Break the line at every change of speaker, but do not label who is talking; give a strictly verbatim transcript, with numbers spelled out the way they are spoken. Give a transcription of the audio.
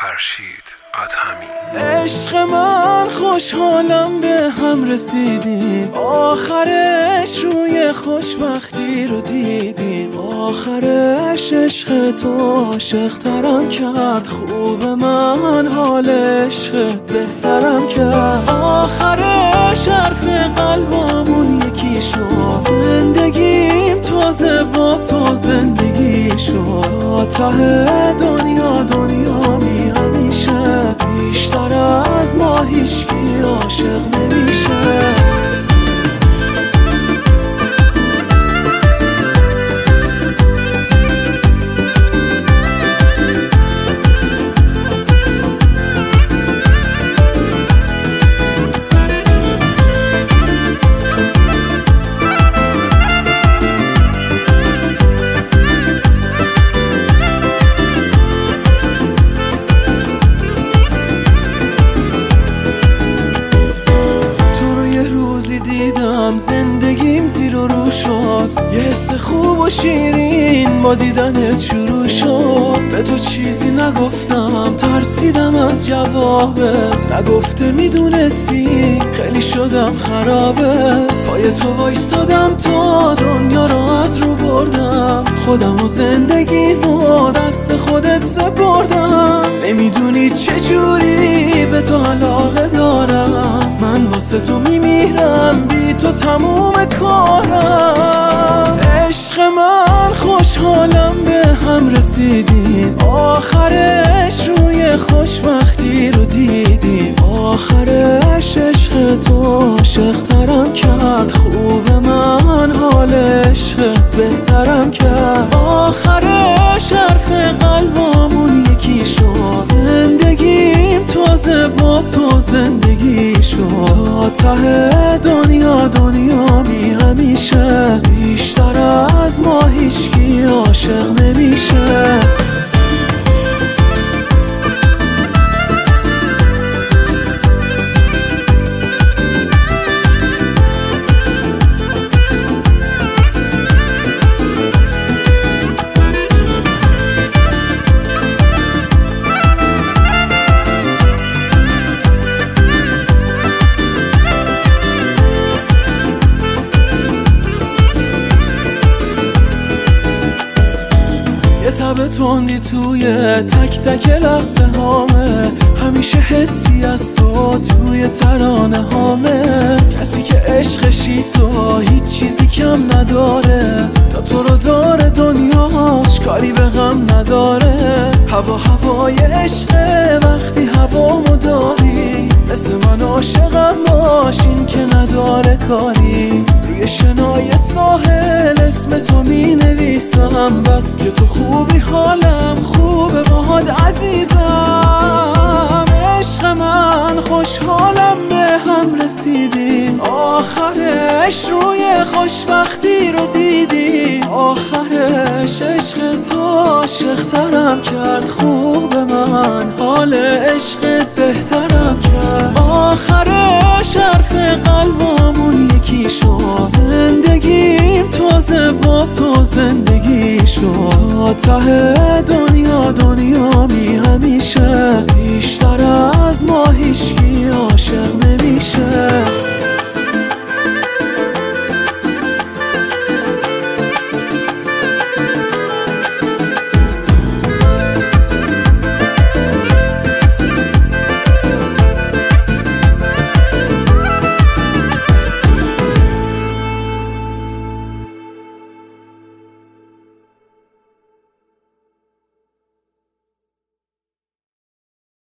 فرشید ادهمی.
عشق من خوشحالم به هم رسیدیم، آخرش روی خوشبختی رو دیدیم. آخرش عشق تو عاشق ترم کرد، خوب من حال عشقت بهترم کرد. آخرش حرف قلبمون یکی شد، زندگیم تازه با تو زندگی شد. ته دنیا دنیا می همیشه، بیشتر از ما هیچکی عاشق نمیشه. زندگیم زیر و رو شد، یه حس خوب و شیرین با دیدنت شروع شد. به تو چیزی نگفتم، ترسیدم از جوابت، نگفته میدونستی خیلی شدم خرابه. پای تو وایسادم تا دنیا رو از رو بردم، خودم و زندگیمو دست خودت سپردم. نمیدونی چجوری به تو علاقه دارم، من واسه تو میمیرم، بی تو تموم کارم. عشق من خوشحالم به هم رسیدیم، آخرش روی خوشبختی رو دیدیم. آخرش عشق تو عاشق ترم کرد، خوب من حال عشقت بهترم کرد. آخرش حرف قلبمون یکی شد، زندگیم تازه با تو زندگی شد. ته دنیا دنیا می همیشه، بیشتر از ما هیچکی عاشق نمیشه. تب تندی توی تک تک لحظه هامه، همیشه حسی از تو توی ترانه هامه. کسی که عشقشی تو هیچ چیزی کم نداره، تا تو رو داره دنیاش کاری به غم نداره. هوا هوای عشقه وقتی هوامو داری، مثل من عاشقم باش این که نداره کاری. روی شنای ساحل اسم تو می نویسم، بس که تو خوبی حالم خوبه باهات عزیزم. عشق من خوشحالم به هم رسیدیم، آخرش روی خوشبختی رو دیدیم. آخرش عشق تو عاشق ترم کرد، خوب من حال عشقت بهترم کرد. آخرش حرف قلبمون یکی شد، زندگیم تازه با تو زندگی شد. ته دنیا دنیا می همیشه،